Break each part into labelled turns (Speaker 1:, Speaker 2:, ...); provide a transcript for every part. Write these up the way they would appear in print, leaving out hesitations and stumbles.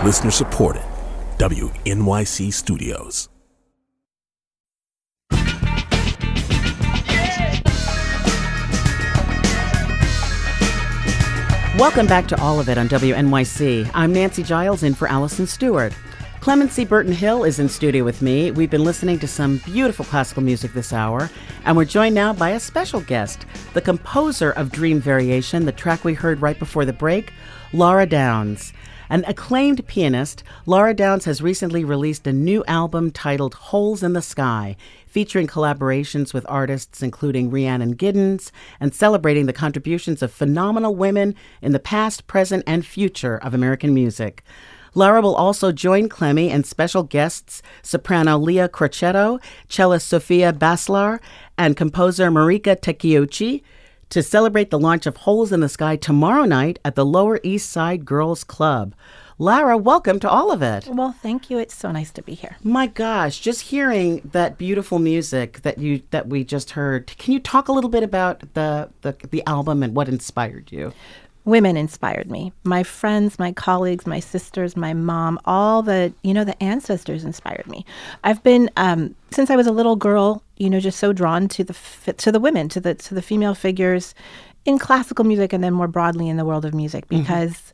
Speaker 1: Listener supported. WNYC Studios.
Speaker 2: Welcome back to All of It on WNYC. I'm Nancy Giles in for Allison Stewart. Clemency Burton Hill is in studio with me. We've been listening to some beautiful classical music this hour, and we're joined now by a special guest, the composer of Dream Variation, the track we heard right before the break, Laura Downs. An acclaimed pianist, Laura Downs has recently released a new album titled Holes in the Sky, featuring collaborations with artists including Rhiannon Giddens and celebrating the contributions of phenomenal women in the past, present, and future of American music. Laura will also join Clemmy and special guests soprano Leah Crocetto, cellist Sofia Baslar, and composer Marika Takeuchi to celebrate the launch of Holes in the Sky tomorrow night at the Lower East Side Girls Club. Lara, welcome to All of It.
Speaker 3: Well, thank you. It's so nice to be here.
Speaker 2: My gosh, just hearing that beautiful music that we just heard. Can you talk a little bit about the album and what inspired you?
Speaker 3: Women inspired me. My friends, my colleagues, my sisters, my mom, all the ancestors inspired me. I've been since I was a little girl, just so drawn to the women, to the female figures in classical music and then more broadly in the world of music because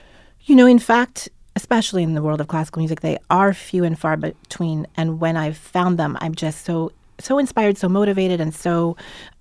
Speaker 3: in fact, especially in the world of classical music, they are few and far between. And when I've found them, I'm just so inspired, so motivated, and so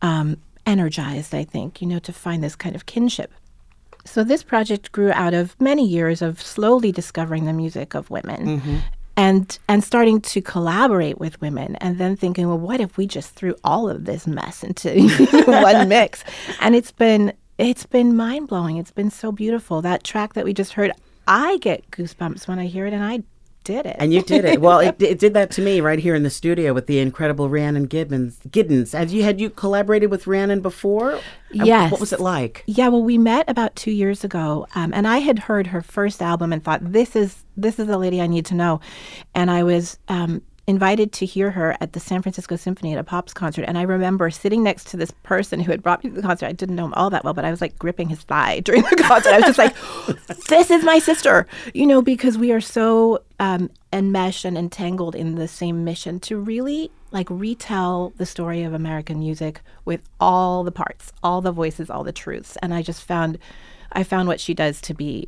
Speaker 3: energized, I think, to find this kind of kinship. So this project grew out of many years of slowly discovering the music of women and starting to collaborate with women and then thinking, well, what if we just threw all of this mess into one mix? And it's been mind-blowing. It's been so beautiful. That track that we just heard, I get goosebumps when I hear it, and I did it.
Speaker 2: And you did it. Well, it did that to me right here in the studio with the incredible Rhiannon Giddens. Had you collaborated with Rhiannon before?
Speaker 3: Yes.
Speaker 2: What was it like?
Speaker 3: Yeah, well, we met about 2 years ago, and I had heard her first album and thought, this is the lady I need to know. And I was invited to hear her at the San Francisco Symphony at a Pops concert. And I remember sitting next to this person who had brought me to the concert. I didn't know him all that well, but I was like gripping his thigh during the concert. I was just like, this is my sister, because we are so enmeshed and entangled in the same mission to really retell the story of American music with all the parts, all the voices, all the truths. And I found what she does to be,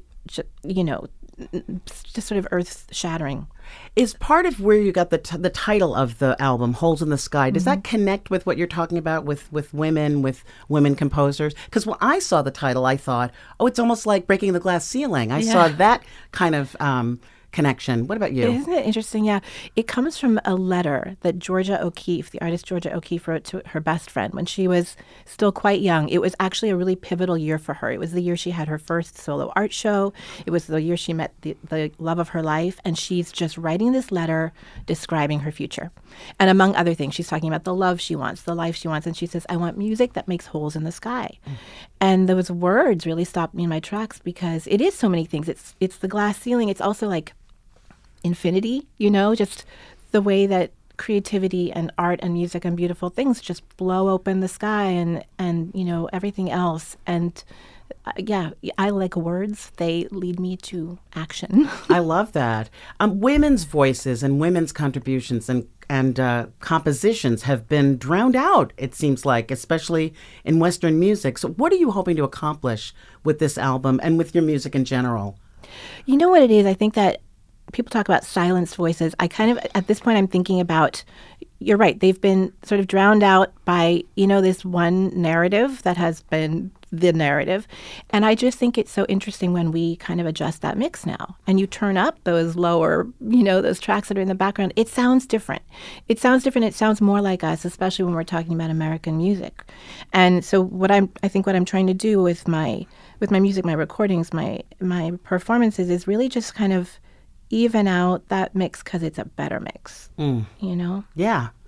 Speaker 3: just sort of earth-shattering.
Speaker 2: Is part of where you got the title of the album, Holes in the Sky, does that connect with what you're talking about with women composers? Because when I saw the title, I thought, it's almost like Breaking the Glass Ceiling. I saw that kind of connection. What about you?
Speaker 3: Isn't it interesting? Yeah. It comes from a letter that Georgia O'Keeffe, the artist Georgia O'Keeffe, wrote to her best friend when she was still quite young. It was actually a really pivotal year for her. It was the year she had her first solo art show. It was the year she met the love of her life. And she's just writing this letter describing her future. And among other things, she's talking about the love she wants, the life she wants. And she says, I want music that makes holes in the sky. And those words really stopped me in my tracks because it is so many things. It's the glass ceiling. It's also like infinity, just the way that creativity and art and music and beautiful things just blow open the sky and everything else. And I like words. They lead me to action.
Speaker 2: I love that. Women's voices and women's contributions and compositions have been drowned out, it seems like, especially in Western music. So what are you hoping to accomplish with this album and with your music in general?
Speaker 3: You know what it is? I think that people talk about silenced voices. I kind of, at this point, I'm thinking about, you're right, they've been sort of drowned out by, this one narrative that has been the narrative. And I just think it's so interesting when we kind of adjust that mix now. And you turn up those lower, those tracks that are in the background. It sounds different. It sounds more like us, especially when we're talking about American music. And so I think what I'm trying to do with my music, my recordings, my performances is really just kind of even out that mix because it's a better mix,
Speaker 2: Yeah.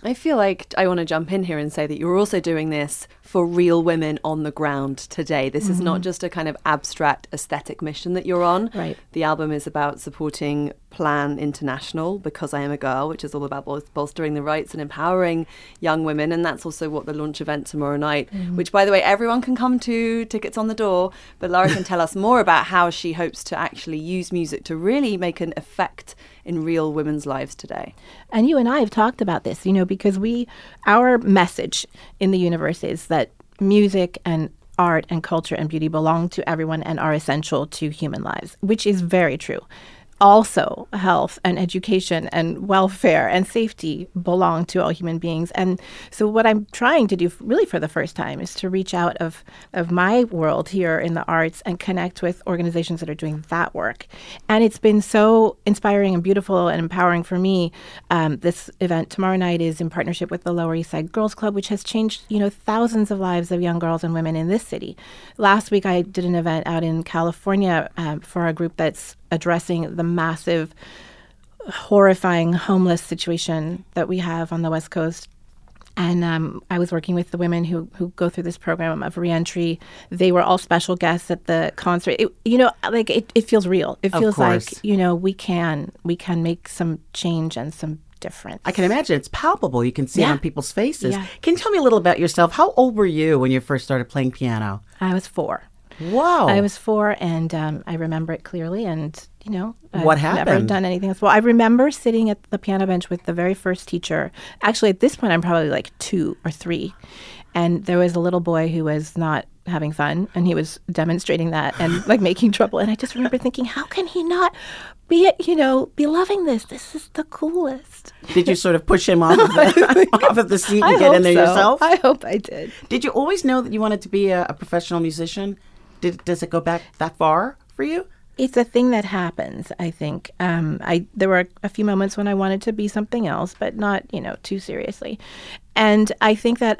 Speaker 4: I feel like I want to jump in here and say that you're also doing this for real women on the ground today. This is not just a kind of abstract aesthetic mission that you're on.
Speaker 3: Right.
Speaker 4: The album is about supporting Plan International, Because I Am a Girl, which is all about bolstering the rights and empowering young women. And that's also what the launch event tomorrow night, which, by the way, everyone can come to, tickets on the door. But Lara can tell us more about how she hopes to actually use music to really make an effect in real women's lives today.
Speaker 3: And you and I have talked about this, because our message in the universe is that music and art and culture and beauty belong to everyone and are essential to human lives, which is very true. Also, health and education and welfare and safety belong to all human beings. And so what I'm trying to do really for the first time is to reach out of my world here in the arts and connect with organizations that are doing that work. And it's been so inspiring and beautiful and empowering for me. This event tomorrow night is in partnership with the Lower East Side Girls Club, which has changed, thousands of lives of young girls and women in this city. Last week, I did an event out in California for a group that's addressing the massive, horrifying homeless situation that we have on the West Coast. And I was working with the women who go through this program of reentry. They were all special guests at the concert. It feels real. It feels like, we can make some change and some difference.
Speaker 2: I can imagine it's palpable. You can see it on people's faces.
Speaker 3: Yeah.
Speaker 2: Can you tell me a little about yourself? How old were you when you first started playing piano?
Speaker 3: I was 4.
Speaker 2: Wow.
Speaker 3: I was 4, and I remember it clearly. And,
Speaker 2: what happened?
Speaker 3: I've never done anything else. Well, I remember sitting at the piano bench with the very first teacher. Actually, at this point, I'm probably like 2 or 3. And there was a little boy who was not having fun, and he was demonstrating that and making trouble. And I just remember thinking, how can he not be loving this? This is the coolest.
Speaker 2: Did you sort of push him off of the seat and get in there yourself?
Speaker 3: I hope I did.
Speaker 2: Did you always know that you wanted to be a professional musician? Does it go back that far for you?
Speaker 3: It's a thing that happens, I think. There were a few moments when I wanted to be something else, but not, too seriously. And I think that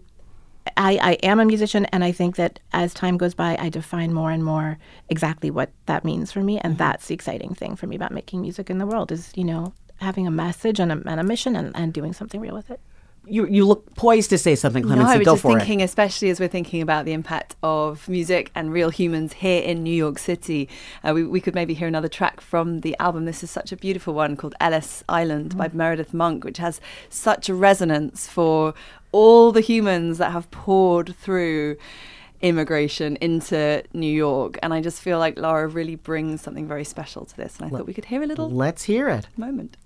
Speaker 3: I am a musician, and I think that as time goes by, I define more and more exactly what that means for me. And that's the exciting thing for me about making music in the world is, having a message and a mission and doing something real with it.
Speaker 2: You look poised to say something, Clemency.
Speaker 4: No, I was
Speaker 2: Go
Speaker 4: just
Speaker 2: for
Speaker 4: thinking, especially as we're thinking about the impact of music and real humans here in New York City. We could maybe hear another track from the album. This is such a beautiful one called Ellis Island by Meredith Monk, which has such a resonance for all the humans that have poured through immigration into New York. And I just feel like Lara really brings something very special to this. And I thought we could hear a little
Speaker 2: Let's hear it.
Speaker 4: moment.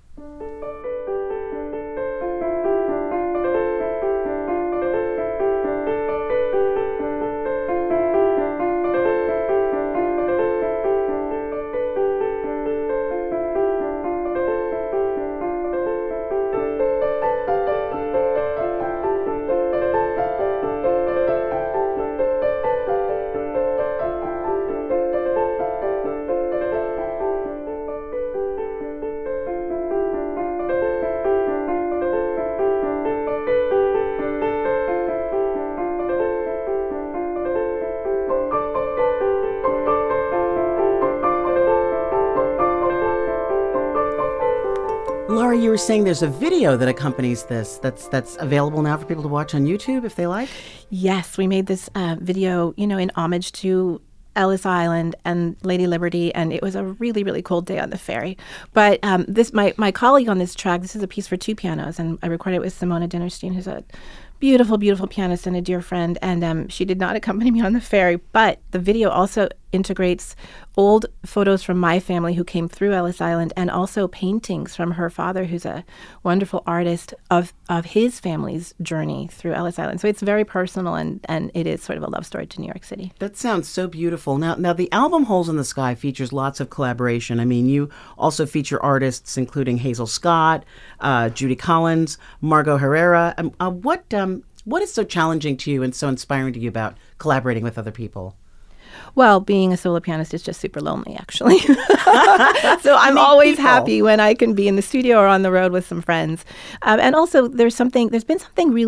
Speaker 2: Lara, you were saying there's a video that accompanies this that's available now for people to watch on YouTube if they like?
Speaker 3: Yes, we made this video, in homage to Ellis Island and Lady Liberty, and it was a really, really cold day on the ferry. But my colleague on this track, this is a piece for 2 pianos, and I recorded it with Simona Dinnerstein, who's a beautiful, beautiful pianist and a dear friend, and she did not accompany me on the ferry, but the video also integrates old photos from my family who came through Ellis Island and also paintings from her father, who's a wonderful artist, of his family's journey through Ellis Island. So it's very personal, and it is sort of a love story to New York City.
Speaker 2: That sounds so beautiful. Now the album Holes in the Sky features lots of collaboration. I mean, you also feature artists including Hazel Scott, Judy Collins, Margot Herrera. What is so challenging to you and so inspiring to you about collaborating with other people?
Speaker 3: Well, being a solo pianist is just super lonely, actually. So I'm always happy when I can be in the studio or on the road with some friends. And also, there's been something really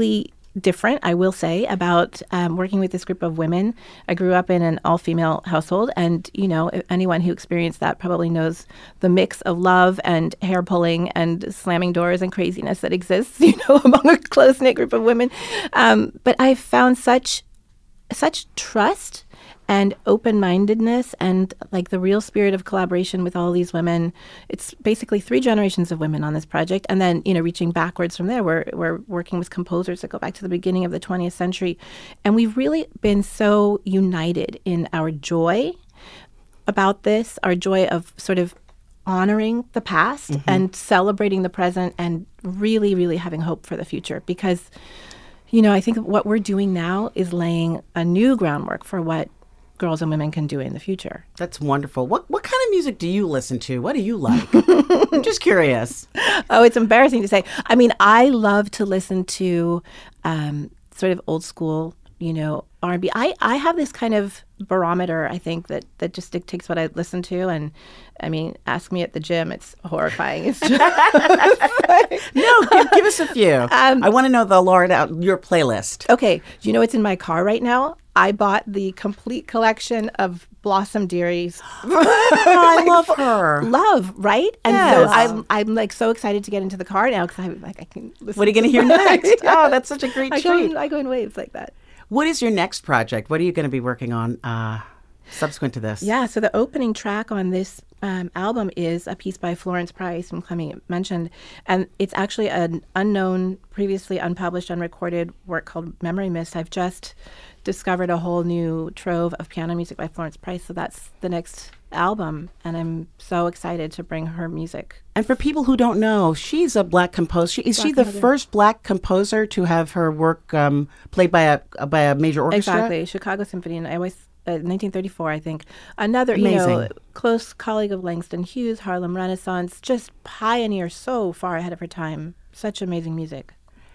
Speaker 3: different, I will say, about working with this group of women. I grew up in an all-female household, and, anyone who experienced that probably knows the mix of love and hair pulling and slamming doors and craziness that exists, among a close-knit group of women. But I found such trust and open-mindedness and like the real spirit of collaboration with all these women. It's basically 3 generations of women on this project. And then, reaching backwards from there, we're working with composers that go back to the beginning of the 20th century. And we've really been so united in our joy about this, our joy of sort of honoring the past and celebrating the present and really, really having hope for the future. Because, I think what we're doing now is laying a new groundwork for what girls and women can do in the future.
Speaker 2: That's wonderful. What kind of music do you listen to? What do you like? I'm just curious.
Speaker 3: Oh, it's embarrassing to say. I mean, I love to listen to sort of old school, R&B. I have this kind of barometer, I think, that just dictates what I listen to. And I mean, ask me at the gym. It's horrifying. It's just
Speaker 2: No, give us a few. I want to know your playlist.
Speaker 3: Okay. Do you know what's in my car right now? I bought the complete collection of Blossom Deary's.
Speaker 2: I love her.
Speaker 3: Love, right? And
Speaker 2: Yes.
Speaker 3: so I'm like so excited to get into the car now because I can listen.
Speaker 2: What are you going to hear next? Oh, that's such a great treat.
Speaker 3: I go in waves like that.
Speaker 2: What is your next project? What are you going to be working on subsequent to this?
Speaker 3: Yeah, so the opening track on this album is a piece by Florence Price, whom Clemmy mentioned. And it's actually an unknown, previously unpublished, unrecorded work called Memory Mist. I've just discovered a whole new trove of piano music by Florence Price. So that's the next album. And I'm so excited to bring her music.
Speaker 2: And for people who don't know, she's a Black composer. Is she the first Black composer to have her work played by a major orchestra?
Speaker 3: Exactly. Chicago Symphony. And 1934, I think. Another,
Speaker 2: Amazing.
Speaker 3: close colleague of Langston Hughes, Harlem Renaissance, just pioneer so far ahead of her time. Such amazing music.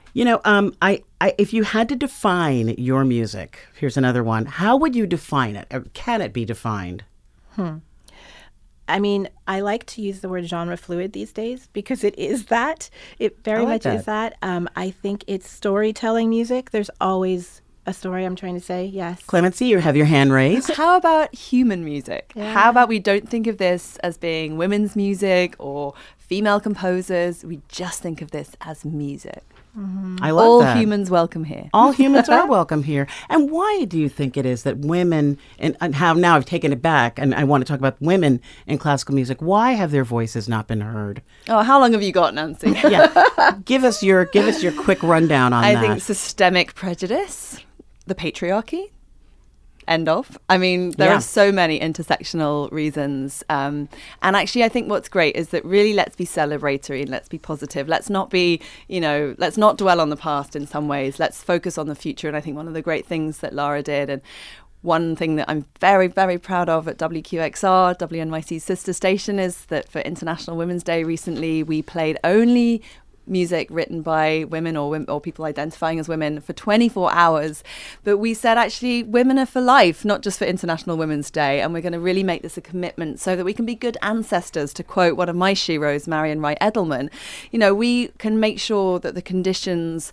Speaker 2: If you had to define your music, here's another one. How would you define it? Or can it be defined?
Speaker 3: I mean, I like to use the word genre fluid these days because it is that. It very much is that. I think it's storytelling music. There's always a story I'm trying to say, yes.
Speaker 2: Clemency, you have your hand raised.
Speaker 4: How about human music?
Speaker 3: Yeah.
Speaker 4: How about we don't think of this as being women's music or female composers? We just think of this as music.
Speaker 2: I love
Speaker 4: All
Speaker 2: that.
Speaker 4: humans welcome here.
Speaker 2: All humans are welcome here. And why do you think it is that women, and how now I've taken it back, and I want to talk about women in classical music, why have their voices not been heard?
Speaker 4: Oh, how long have you got, Nancy?
Speaker 2: Yeah. Give us your quick rundown on that.
Speaker 4: I think systemic prejudice, the patriarchy. End of. I mean, there
Speaker 2: Yeah.
Speaker 4: are so many intersectional reasons. And actually, I think what's great is that really let's be celebratory and let's be positive. Let's not be, let's not dwell on the past in some ways. Let's focus on the future. And I think one of the great things that Lara did, and one thing that I'm very, very proud of at WQXR, WNYC's sister station, is that for International Women's Day recently, we played only music written by women or people identifying as women for 24 hours. But we said, actually, women are for life, not just for International Women's Day. And we're going to really make this a commitment so that we can be good ancestors, to quote one of my sheroes, Marion Wright Edelman. We can make sure that the conditions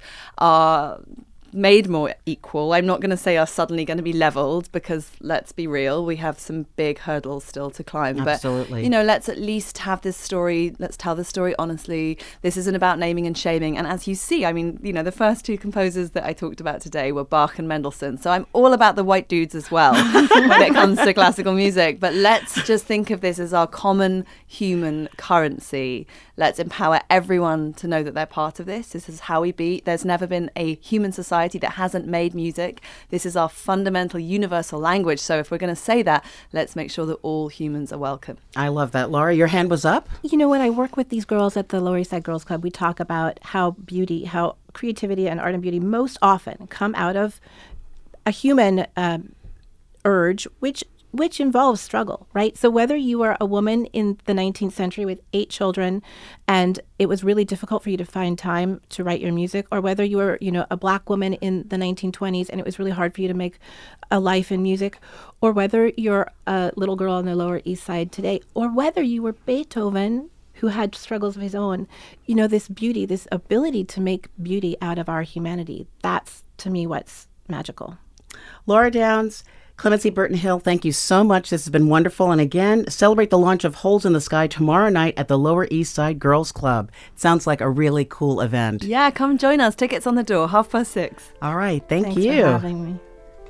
Speaker 4: are made more equal. I'm not going to say are suddenly going to be leveled, because let's be real, we have some big hurdles still to climb.
Speaker 2: Absolutely.
Speaker 4: But, let's at least have this story. Let's tell the story honestly. This isn't about naming and shaming. And as you see, I mean, the first 2 composers that I talked about today were Bach and Mendelssohn. So I'm all about the white dudes as well when it comes to classical music. But let's just think of this as our common human currency. Let's empower everyone to know that they're part of this. This is how we be. There's never been a human society that hasn't made music. This is our fundamental universal language. So if we're going to say that, let's make sure that all humans are welcome.
Speaker 2: I love that. Laura, your hand was up?
Speaker 3: When I work with these girls at the Lower East Side Girls Club, we talk about how creativity and art and beauty most often come out of a human urge, which involves struggle, right? So whether you were a woman in the 19th century with 8 children and it was really difficult for you to find time to write your music, or whether you were, a Black woman in the 1920s and it was really hard for you to make a life in music, or whether you're a little girl on the Lower East Side today, or whether you were Beethoven, who had struggles of his own. You know, this beauty, this ability to make beauty out of our humanity. That's, to me, what's magical.
Speaker 2: Laura Downs, Clemency Burton Hill, thank you so much. This has been wonderful. And again, celebrate the launch of Holes in the Sky tomorrow night at the Lower East Side Girls Club. Sounds like a really cool event.
Speaker 4: Yeah, come join us. Tickets on the door, 6:30.
Speaker 2: All right. Thanks
Speaker 3: you. Thanks for having me.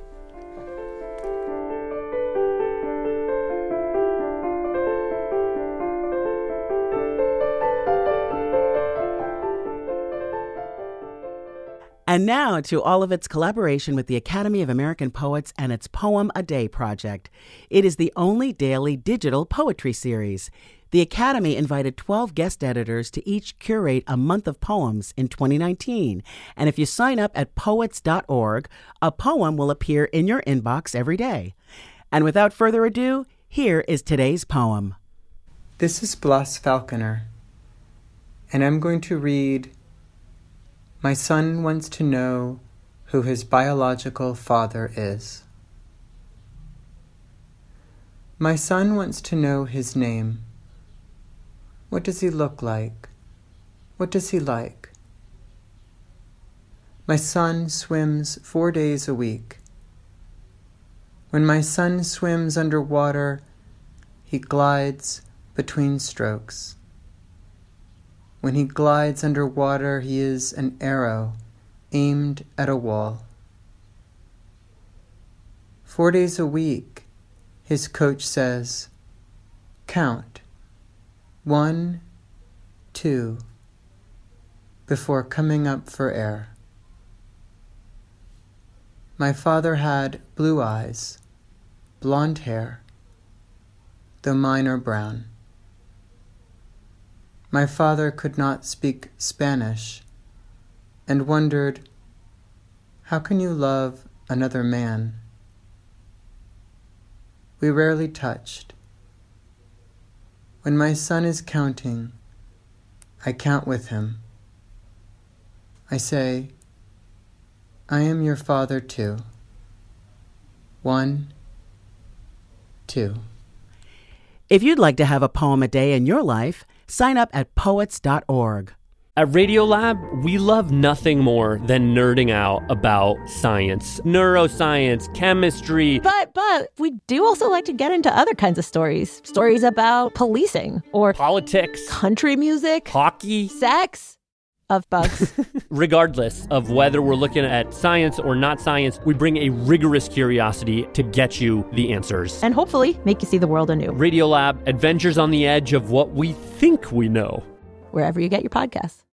Speaker 2: And now to Olivet's collaboration with the Academy of American Poets and its Poem a Day project. It is the only daily digital poetry series. The Academy invited 12 guest editors to each curate a month of poems in 2019. And if you sign up at poets.org, a poem will appear in your inbox every day. And without further ado, here is today's poem.
Speaker 5: This is Blas Falconer, and I'm going to read My Son Wants to Know Who His Biological Father Is. My son wants to know his name. What does he look like? What does he like? My son swims 4 days a week. When my son swims underwater, he glides between strokes. When he glides underwater, he is an arrow aimed at a wall. 4 days a week, his coach says, count, 1, 2, before coming up for air. My father had blue eyes, blonde hair, though mine are brown. My father could not speak Spanish and wondered, how can you love another man? We rarely touched. When my son is counting, I count with him. I say, I am your father too. 1, 2.
Speaker 2: If you'd like to have a poem a day in your life, sign up at poets.org.
Speaker 6: At Radiolab, we love nothing more than nerding out about science, neuroscience, chemistry.
Speaker 7: But we do also like to get into other kinds of stories. Stories about policing or
Speaker 6: politics,
Speaker 7: country music,
Speaker 6: hockey,
Speaker 7: sex, of bugs.
Speaker 6: Regardless of whether we're looking at science or not science, we bring a rigorous curiosity to get you the answers.
Speaker 7: And hopefully make you see the world anew.
Speaker 6: Radiolab, adventures on the edge of what we think we know.
Speaker 7: Wherever you get your podcasts.